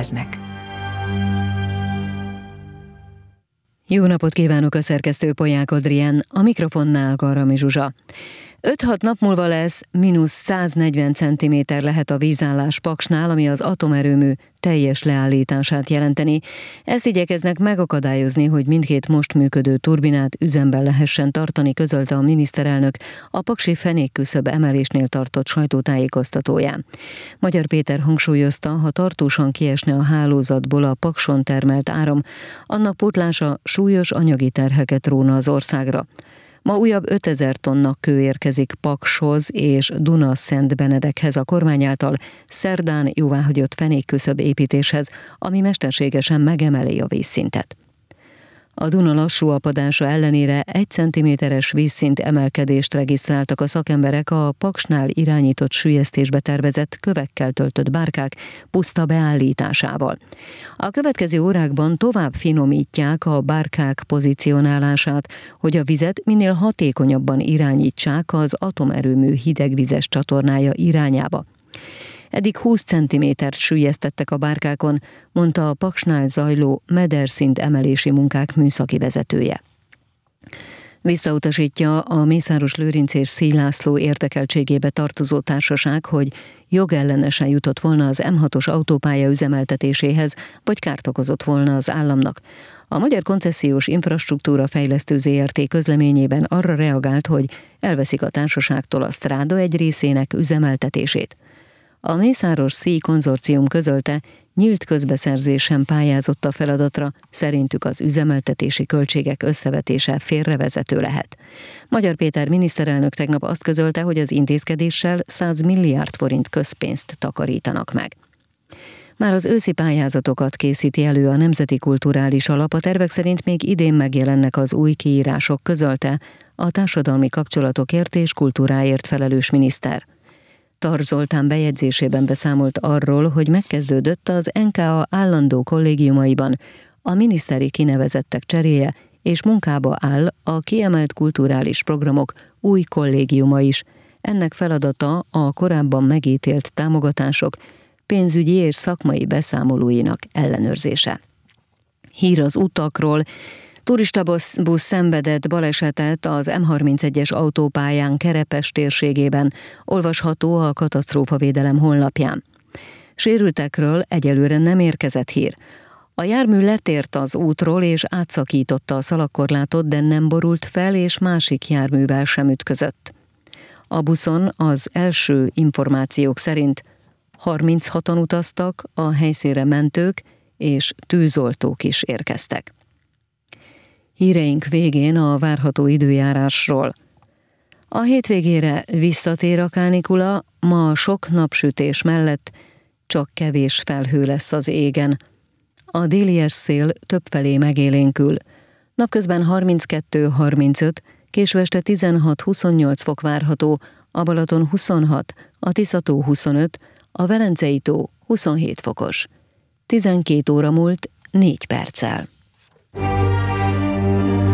rendelkeznek. Jó napot kívánok, a szerkesztő Polyák Adrián, a mikrofonnál Garami Zsuzsa. 5-6 nap múlva lesz -140 cm lehet a vízállás Paksnál, ami az atomerőmű teljes leállítását jelenteni. Ezt igyekeznek megakadályozni, hogy mindkét most működő turbinát üzemben lehessen tartani, közölte a miniszterelnök a paksi fenékküszöb emelésnél tartott sajtótájékoztatóján. Magyar Péter hangsúlyozta, ha tartósan kiesne a hálózatból a Pakson termelt áram, annak pótlása súlyos anyagi terheket róna az országra. Ma újabb 5000 tonna kő érkezik Pakshoz és Duna-Szentbenedekhez a kormány által szerdán jóváhagyott fenékküszöb építéshez, ami mesterségesen megemeli a vízszintet. A Duna lassú apadása ellenére 1 cm-es vízszint emelkedést regisztráltak a szakemberek a Paksnál irányított süllyesztésbe tervezett kövekkel töltött bárkák puszta beállításával. A következő órákban tovább finomítják a bárkák pozicionálását, hogy a vizet minél hatékonyabban irányítsák az atomerőmű hidegvizes csatornája irányába. Eddig 20 cm-t süllyesztettek a bárkákon, mondta a Paksnál zajló mederszint emelési munkák műszaki vezetője. Visszautasítja a Mészáros-Lőrinc és Szély László érdekeltségébe tartozó társaság, hogy jogellenesen jutott volna az M6-os autópálya üzemeltetéséhez, vagy kárt okozott volna az államnak. A Magyar Koncesziós Infrastruktúra Fejlesztő Zrt. Közleményében arra reagált, hogy elveszik a társaságtól a sztráda egy részének üzemeltetését. A Mészáros-Szély konzorcium közölte, nyílt közbeszerzésen pályázott a feladatra, szerintük az üzemeltetési költségek összevetése félrevezető lehet. Magyar Péter miniszterelnök tegnap azt közölte, hogy az intézkedéssel 100 milliárd forint közpénzt takarítanak meg. Már az őszi pályázatokat készíti elő a Nemzeti Kulturális Alap, a tervek szerint még idén megjelennek az új kiírások, közölte a társadalmi kapcsolatokért és kultúráért felelős miniszter. Tar Zoltán bejegyzésében beszámolt arról, hogy megkezdődött az NKA állandó kollégiumaiban a miniszteri kinevezettek cseréje, és munkába áll a kiemelt kulturális programok új kollégiuma is. Ennek feladata a korábban megítélt támogatások pénzügyi és szakmai beszámolóinak ellenőrzése. Hír az utakról. Turistabusz szenvedett balesetet az M31-es autópályán Kerepes térségében, olvasható a katasztrófavédelem honlapján. Sérültekről egyelőre nem érkezett hír. A jármű letért az útról és átszakította a szalagkorlátot, de nem borult fel és másik járművel sem ütközött. A buszon az első információk szerint 36-an utaztak, a helyszínre mentők és tűzoltók is érkeztek. Híreink végén a várható időjárásról. A hétvégére visszatér a kánikula, ma sok napsütés mellett csak kevés felhő lesz az égen. A délies szél többfelé megélénkül. Napközben 32-35, késő este 16-28 fok várható, a Balaton 26, a Tisza-tó 25, a Velencei-tó 27 fokos. 12 óra múlt 4 perccel.